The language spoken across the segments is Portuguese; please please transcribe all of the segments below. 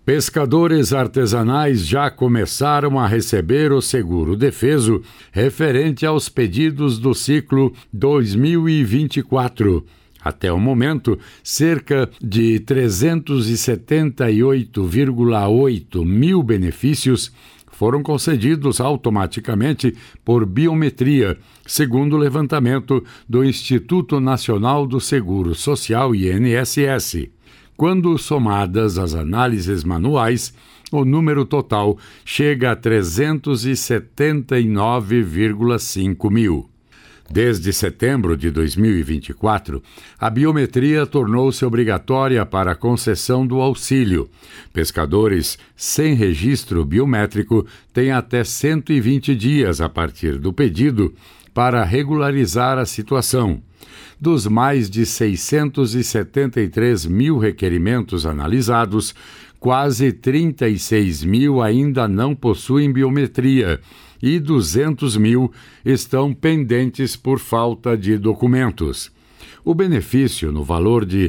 Pescadores artesanais já começaram a receber o seguro defeso referente aos pedidos do ciclo 2024. Até o momento, cerca de 378,8 mil benefícios foram concedidos automaticamente por biometria, segundo o levantamento do Instituto Nacional do Seguro Social, INSS. Quando somadas as análises manuais, o número total chega a 379,5 mil. Desde setembro de 2024, a biometria tornou-se obrigatória para a concessão do auxílio. Pescadores sem registro biométrico têm até 120 dias a partir do pedido para regularizar a situação. Dos mais de 673 mil requerimentos analisados, quase 36 mil ainda não possuem biometria e 200 mil estão pendentes por falta de documentos. O benefício, no valor de R$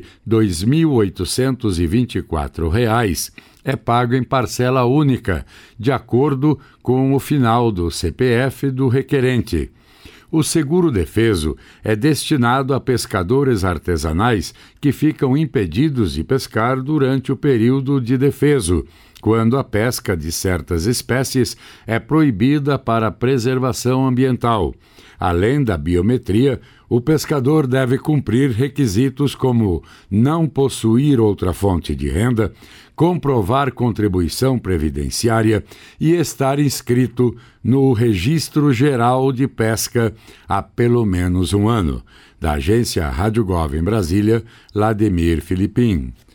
2.824, é pago em parcela única, de acordo com o final do CPF do requerente. O seguro defeso é destinado a pescadores artesanais que ficam impedidos de pescar durante o período de defeso, quando a pesca de certas espécies é proibida para preservação ambiental. Além da biometria, o pescador deve cumprir requisitos como não possuir outra fonte de renda, comprovar contribuição previdenciária e estar inscrito no Registro Geral de Pesca há pelo menos um ano. Da agência Rádio Gov em Brasília, Lademir Filipim.